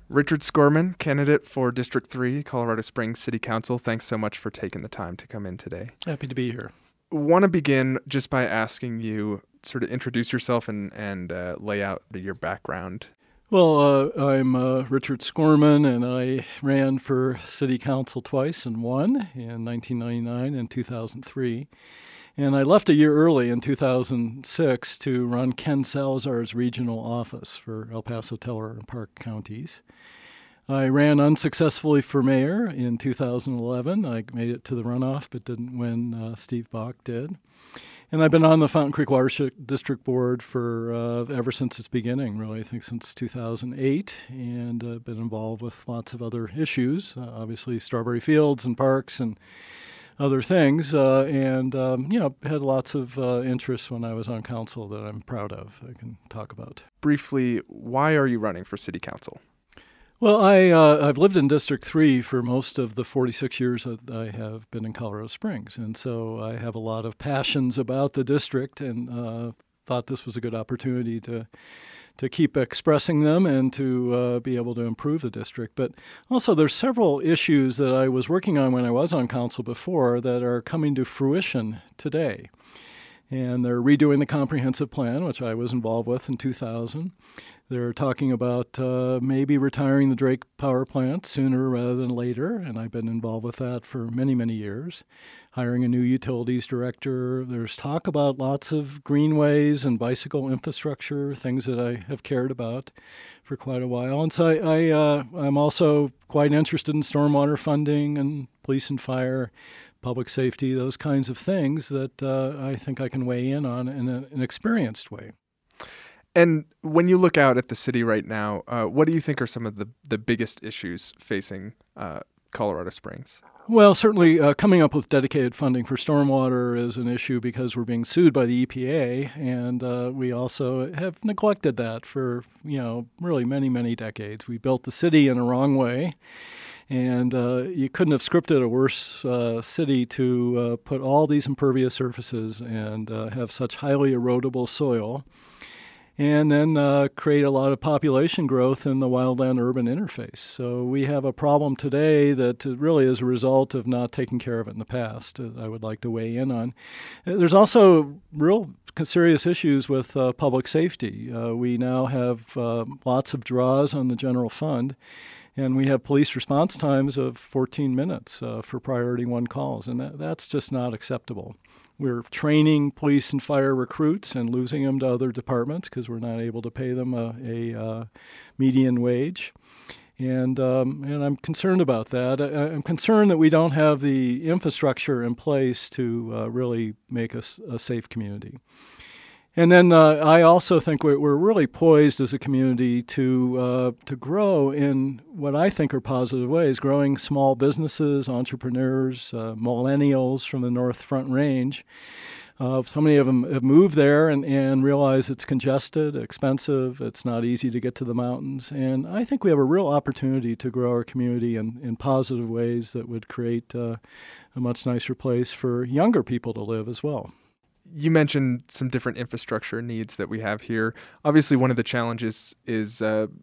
Richard Skorman, candidate for District 3, Colorado Springs City Council. Thanks so much for taking the time to come in today. Happy to be here. Want to begin just by asking you sort of introduce yourself and lay out your background. Well, I'm Richard Skorman, and I ran for City Council twice and won in 1999 and 2003. And I left a year early in 2006 to run Ken Salazar's regional office for El Paso, Teller, and Park counties. I ran unsuccessfully for mayor in 2011. I made it to the runoff, but didn't win. Steve Bach did. And I've been on the Fountain Creek Watershed District Board for ever since its beginning, really, I think since 2008, and been involved with lots of other issues, obviously Strawberry Fields and parks and other things, had lots of interests when I was on council that I'm proud of, I can talk about. Briefly, why are you running for City Council? Well, I've lived in District 3 for most of the 46 years that I have been in Colorado Springs, and so I have a lot of passions about the district and thought this was a good opportunity to keep expressing them and to be able to improve the district. But also there's several issues that I was working on when I was on council before that are coming to fruition today. And they're redoing the comprehensive plan, which I was involved with in 2000. They're talking about maybe retiring the Drake power plant sooner rather than later, and I've been involved with that for many, many years. Hiring a new utilities director. There's talk about lots of greenways and bicycle infrastructure, things that I have cared about for quite a while. And so I'm also quite interested in stormwater funding and police and fire, public safety, those kinds of things that I think I can weigh in on in an experienced way. And when you look out at the city right now, what do you think are some of the biggest issues facing Colorado Springs? Well, certainly coming up with dedicated funding for stormwater is an issue because we're being sued by the EPA, and we also have neglected that for, really many, many decades. We built the city in a wrong way, and you couldn't have scripted a worse city to put all these impervious surfaces and have such highly erodible soil, and then create a lot of population growth in the wildland-urban interface. So we have a problem today that really is a result of not taking care of it in the past, I would like to weigh in on. There's also real serious issues with public safety. We now have lots of draws on the general fund, and we have police response times of 14 minutes for priority one calls, and that's just not acceptable. We're training police and fire recruits and losing them to other departments because we're not able to pay them a median wage. And I'm concerned about that. I'm concerned that we don't have the infrastructure in place to really make us a safe community. And then I also think we're really poised as a community to grow in what I think are positive ways, growing small businesses, entrepreneurs, millennials from the North Front Range. So many of them have moved there and realize it's congested, expensive, it's not easy to get to the mountains. And I think we have a real opportunity to grow our community in positive ways that would create a much nicer place for younger people to live as well. You mentioned some different infrastructure needs that we have here. Obviously, one of the challenges is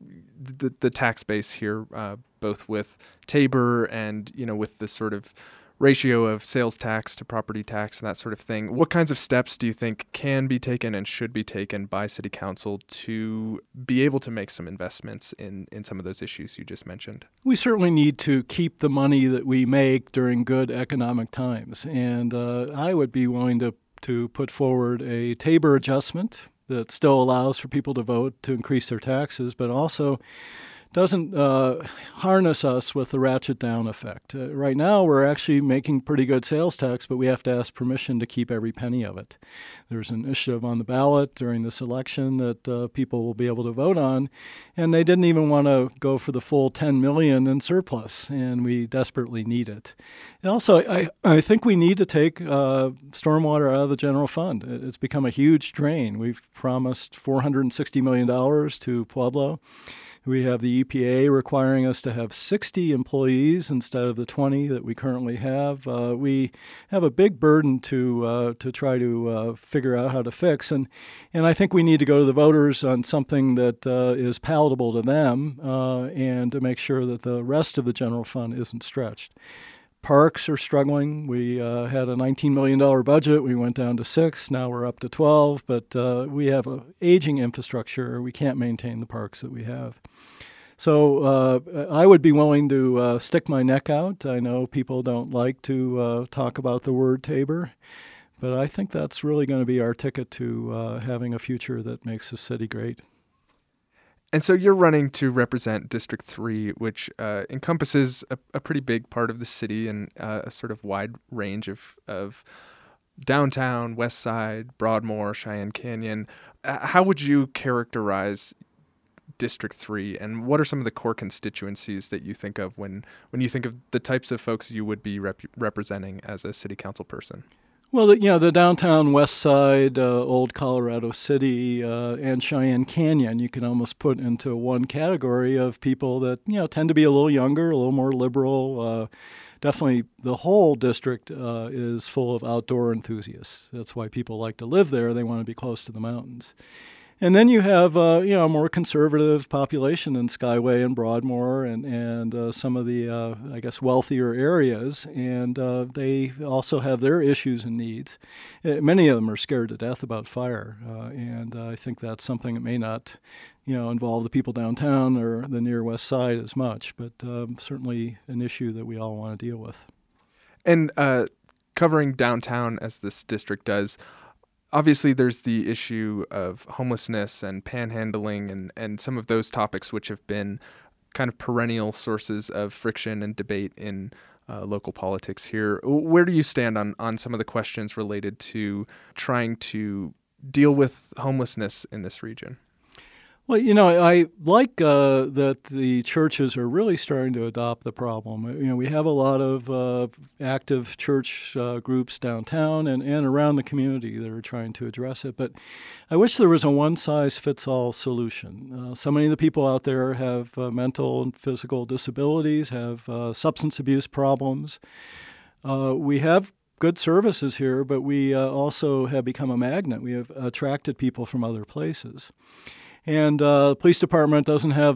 the tax base here, both with Tabor and, with this sort of ratio of sales tax to property tax and that sort of thing. What kinds of steps do you think can be taken and should be taken by City Council to be able to make some investments in some of those issues you just mentioned? We certainly need to keep the money that we make during good economic times. And I would be willing to put forward a Tabor adjustment that still allows for people to vote to increase their taxes, but also doesn't harness us with the ratchet down effect. Right now, we're actually making pretty good sales tax, but we have to ask permission to keep every penny of it. There's an initiative on the ballot during this election that people will be able to vote on, and they didn't even want to go for the full $10 million in surplus, and we desperately need it. And also, I think we need to take stormwater out of the general fund. It's become a huge drain. We've promised $460 million to Pueblo. We have the EPA requiring us to have 60 employees instead of the 20 that we currently have. We have a big burden to try to figure out how to fix, and I think we need to go to the voters on something that is palatable to them, and to make sure that the rest of the general fund isn't stretched. Parks are struggling. We had a $19 million budget. We went down to 6. Now we're up to 12. But we have an aging infrastructure. We can't maintain the parks that we have. So I would be willing to stick my neck out. I know people don't like to talk about the word Tabor, but I think that's really going to be our ticket to having a future that makes the city great. And so you're running to represent District 3, which encompasses a pretty big part of the city and a sort of wide range of downtown, West Side, Broadmoor, Cheyenne Canyon. How would you characterize District 3, and what are some of the core constituencies that you think of when you think of the types of folks you would be representing as a city council person? Well, the downtown West Side, Old Colorado City, and Cheyenne Canyon, you can almost put into one category of people that, tend to be a little younger, a little more liberal. Definitely the whole district is full of outdoor enthusiasts. That's why people like to live there. They want to be close to the mountains. And then you have, a more conservative population in Skyway and Broadmoor and some of the, wealthier areas. And they also have their issues and needs. Many of them are scared to death about fire. And I think that's something that may not, involve the people downtown or the near West Side as much, but certainly an issue that we all want to deal with. And covering downtown as this district does, obviously, there's the issue of homelessness and panhandling and some of those topics which have been kind of perennial sources of friction and debate in local politics here. Where do you stand on some of the questions related to trying to deal with homelessness in this region? Well, I like that the churches are really starting to adopt the problem. We have a lot of active church groups downtown and around the community that are trying to address it. But I wish there was a one-size-fits-all solution. So many of the people out there have mental and physical disabilities, have substance abuse problems. We have good services here, but we also have become a magnet. We have attracted people from other places. And the police department doesn't have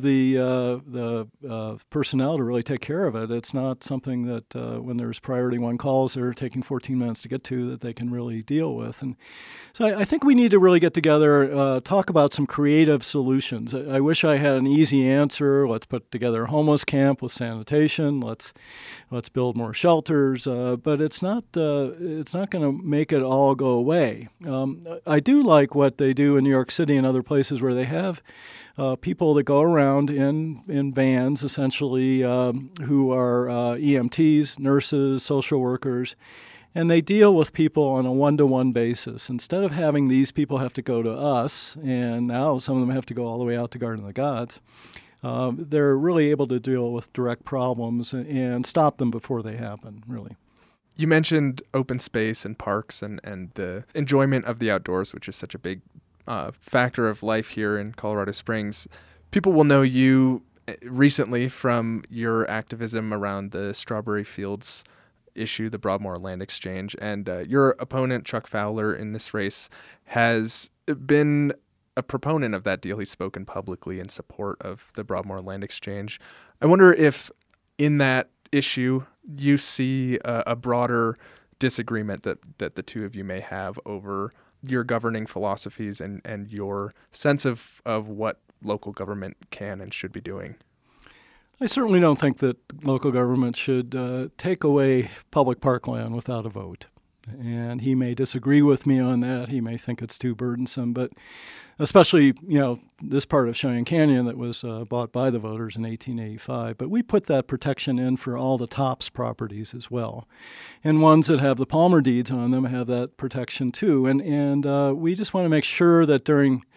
the personnel to really take care of it. It's not something that when there's priority one calls that are taking 14 minutes to get to that they can really deal with. And so I think we need to really get together, talk about some creative solutions. I wish I had an easy answer. Let's put together a homeless camp with sanitation. Let's build more shelters. But it's not going to make it all go away. I do like what they do in New York City and other places where they have people that go around in vans, essentially, who are EMTs, nurses, social workers, and they deal with people on a one-to-one basis. Instead of having these people have to go to us, and now some of them have to go all the way out to Garden of the Gods, they're really able to deal with direct problems and stop them before they happen, really. You mentioned open space and parks and the enjoyment of the outdoors, which is such a big factor of life here in Colorado Springs. People will know you recently from your activism around the Strawberry Fields issue, the Broadmoor Land Exchange, and your opponent, Chuck Fowler, in this race has been a proponent of that deal. He's spoken publicly in support of the Broadmoor Land Exchange. I wonder if in that issue you see a broader disagreement that the two of you may have over your governing philosophies and your sense of what local government can and should be doing. I certainly don't think that local government should take away public parkland without a vote. And he may disagree with me on that. He may think it's too burdensome, but especially, this part of Cheyenne Canyon that was bought by the voters in 1885. But we put that protection in for all the TOPS properties as well. And ones that have the Palmer deeds on them have that protection too. And we just want to make sure that during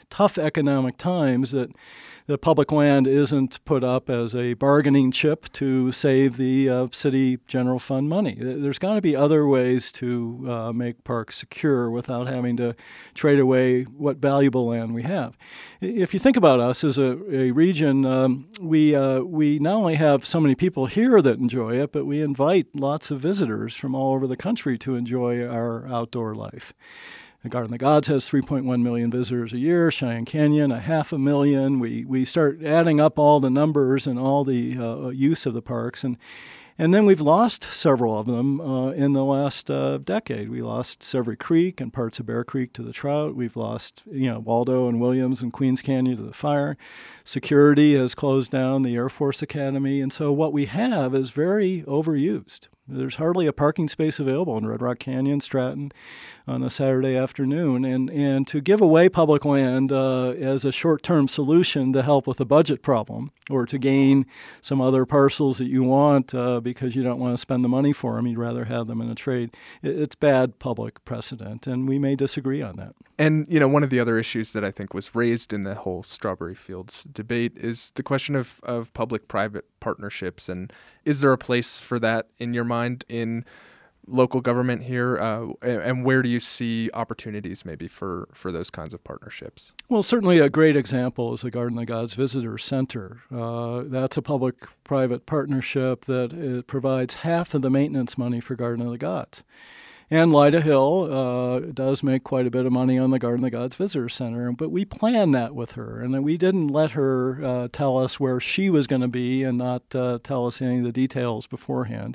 tough economic times that the public land isn't put up as a bargaining chip to save the city general fund money. There's got to be other ways to make parks secure without having to trade away what valuable land we have. If you think about us as a region, we not only have so many people here that enjoy it, but we invite lots of visitors from all over the country to enjoy our outdoor life. The Garden of the Gods has 3.1 million visitors a year, Cheyenne Canyon, 500,000. We start adding up all the numbers and all the use of the parks, and then we've lost several of them in the last decade. We lost Severy Creek and parts of Bear Creek to the trout. We've lost, Waldo and Williams and Queens Canyon to the fire. Security has closed down the Air Force Academy, and so what we have is very overused. There's hardly a parking space available in Red Rock Canyon, Stratton, on a Saturday afternoon. And to give away public land as a short-term solution to help with a budget problem or to gain some other parcels that you want because you don't want to spend the money for them, you'd rather have them in a trade, it's bad public precedent, and we may disagree on that. And, one of the other issues that I think was raised in the whole Strawberry Fields debate is the question of public-private partnerships. And is there a place for that in your mind in local government here? And where do you see opportunities maybe for those kinds of partnerships? Well, certainly a great example is the Garden of the Gods Visitor Center. That's a public-private partnership that provides half of the maintenance money for Garden of the Gods. And Lyda Hill does make quite a bit of money on the Garden of the Gods Visitor Center, but we planned that with her, and we didn't let her tell us where she was going to be and not tell us any of the details beforehand.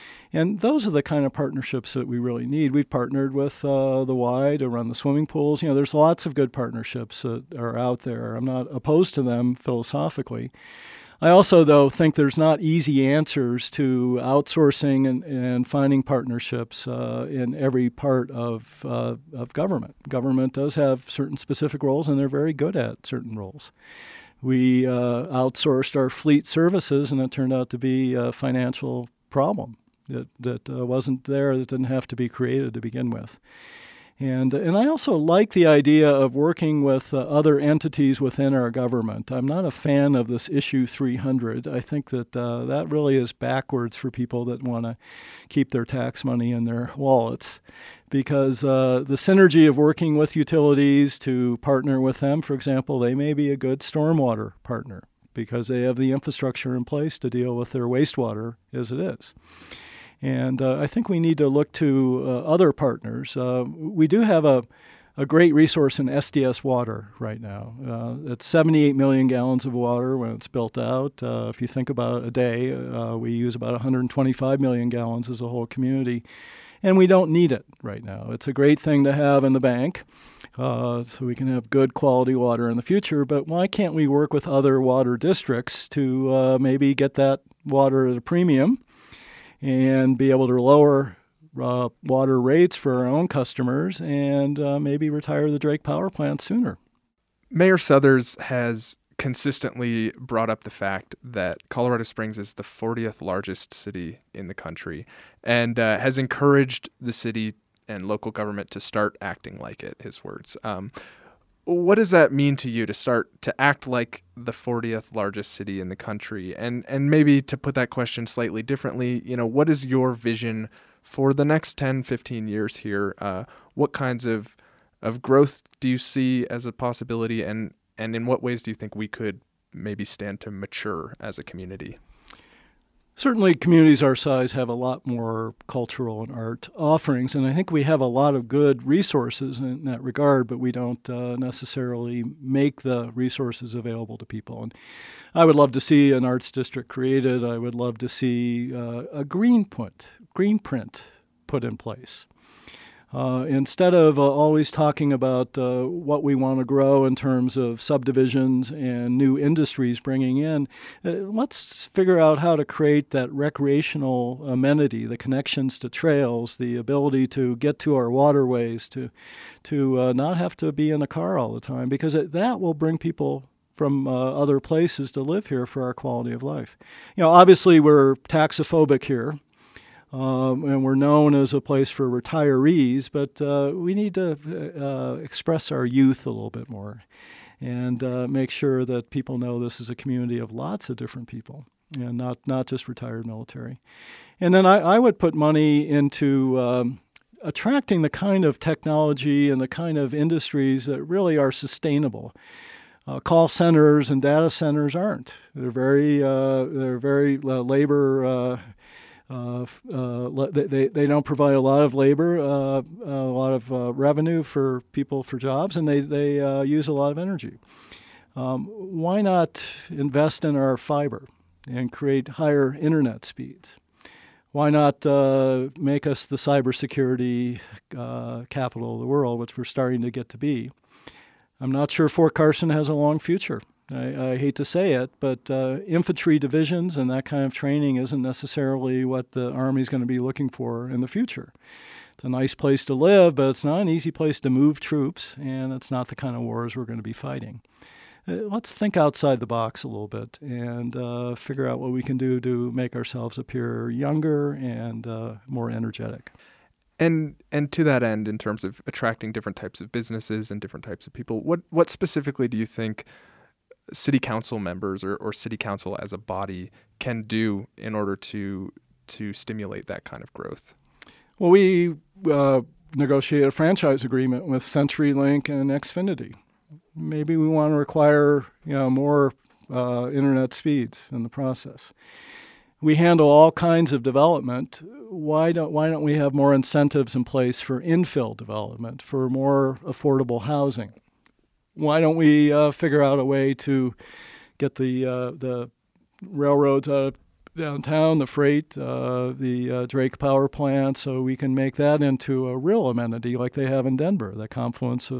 And those are the kind of partnerships that we really need. We've partnered with the Y to run the swimming pools. There's lots of good partnerships that are out there. I'm not opposed to them philosophically. I also, though, think there's not easy answers to outsourcing and finding partnerships in every part of government. Government does have certain specific roles, and they're very good at certain roles. We outsourced our fleet services, and it turned out to be a financial problem that wasn't there, that didn't have to be created to begin with. And I also like the idea of working with other entities within our government. I'm not a fan of this Issue 300. I think that that really is backwards for people that want to keep their tax money in their wallets, because the synergy of working with utilities to partner with them, for example, they may be a good stormwater partner because they have the infrastructure in place to deal with their wastewater as it is. And I think we need to look to other partners. We do have a great resource in SDS water right now. It's 78 million gallons of water when it's built out. If you think about a day, we use about 125 million gallons as a whole community. And we don't need it right now. It's a great thing to have in the bank so we can have good quality water in the future. But why can't we work with other water districts to maybe get that water at a premium and be able to lower water rates for our own customers and maybe retire the Drake Power Plant sooner? Mayor Suthers has consistently brought up the fact that Colorado Springs is the 40th largest city in the country and has encouraged the city and local government to start acting like it, his words. What does that mean to you to start to act like the 40th largest city in the country? And maybe to put that question slightly differently, what is your vision for the next 10, 15 years here? What kinds of growth do you see as a possibility? And in what ways do you think we could maybe stand to mature as a community? Certainly, communities our size have a lot more cultural and art offerings, and I think we have a lot of good resources in that regard, but we don't necessarily make the resources available to people. And I would love to see an arts district created. I would love to see a green print put in place. Instead of always talking about what we want to grow in terms of subdivisions and new industries bringing in, let's figure out how to create that recreational amenity, the connections to trails, the ability to get to our waterways, to not have to be in a car all the time, because that will bring people from other places to live here for our quality of life. Obviously we're taxophobic here. And we're known as a place for retirees, but we need to express our youth a little bit more. and make sure that people know this is a community of lots of different people and not just retired military. And then I would put money into attracting the kind of technology and the kind of industries that really are sustainable. Call centers and data centers aren't. They're very labor. They don't provide a lot of labor, a lot of revenue for people for jobs, and they use a lot of energy. Why not invest in our fiber and create higher internet speeds? Why not make us the cybersecurity capital of the world, which we're starting to get to be? I'm not sure Fort Carson has a long future. I hate to say it, but infantry divisions and that kind of training isn't necessarily what the Army's going to be looking for in the future. It's a nice place to live, but it's not an easy place to move troops, and it's not the kind of wars we're going to be fighting. Let's think outside the box a little bit and figure out what we can do to make ourselves appear younger and more energetic. And to that end, in terms of attracting different types of businesses and different types of people, what specifically do you think city council members or city council as a body can do in order to stimulate that kind of growth? Well, we negotiated a franchise agreement with CenturyLink and Xfinity. Maybe we want to require more internet speeds in the process. We handle all kinds of development. Why don't we have more incentives in place for infill development, for more affordable housing? Why don't we figure out a way to get the railroads out of downtown, the freight, the Drake power plant, so we can make that into a real amenity like they have in Denver. The confluence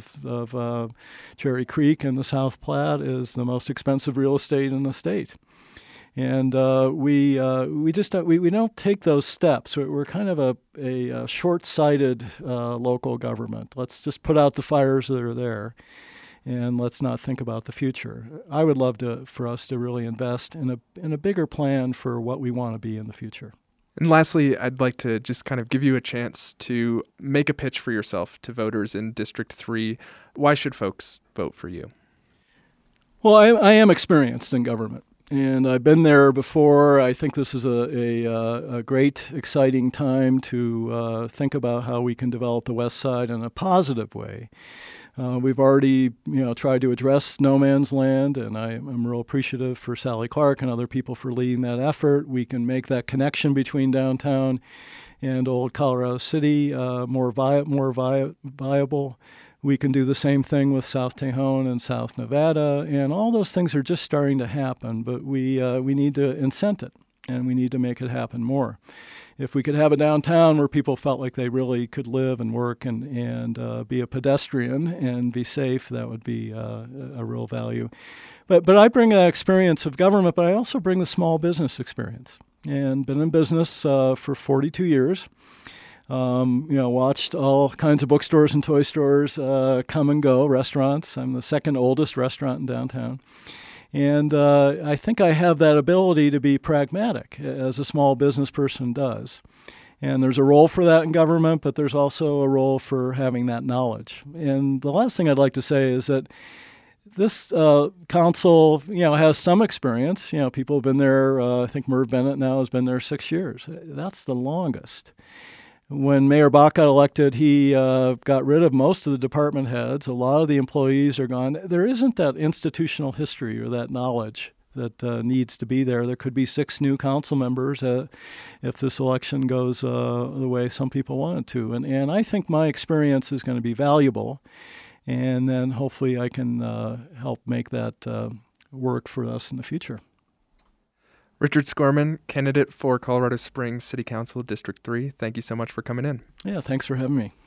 of Cherry Creek and the South Platte is the most expensive real estate in the state. And we don't take those steps. We're kind of a short-sighted local government. Let's just put out the fires that are there, and let's not think about the future. I would love for us to really invest in a bigger plan for what we want to be in the future. And lastly, I'd like to just kind of give you a chance to make a pitch for yourself to voters in District 3. Why should folks vote for you? Well, I am experienced in government. And I've been there before. I think this is a great, exciting time to think about how we can develop the West Side in a positive way. We've already, tried to address no man's land, and I'm real appreciative for Sally Clark and other people for leading that effort. We can make that connection between downtown and Old Colorado City more viable. We can do the same thing with South Tejon and South Nevada, and all those things are just starting to happen, but we need to incent it, and we need to make it happen more. If we could have a downtown where people felt like they really could live and work and be a pedestrian and be safe, that would be a real value. But I bring that experience of government, but I also bring the small business experience, and been in business for 42 years. Watched all kinds of bookstores and toy stores come and go, restaurants. I'm the second oldest restaurant in downtown. And I think I have that ability to be pragmatic, as a small business person does. And there's a role for that in government, but there's also a role for having that knowledge. And the last thing I'd like to say is that this council, has some experience. People have been there. I think Merv Bennett now has been there 6 years. That's the longest. When Mayor Bach got elected, he got rid of most of the department heads. A lot of the employees are gone. There isn't that institutional history or that knowledge that needs to be there. There could be 6 new council members if this election goes the way some people want it to. And I think my experience is going to be valuable. And then hopefully I can help make that work for us in the future. Richard Skorman, candidate for Colorado Springs City Council District 3, thank you so much for coming in. Yeah, thanks for having me.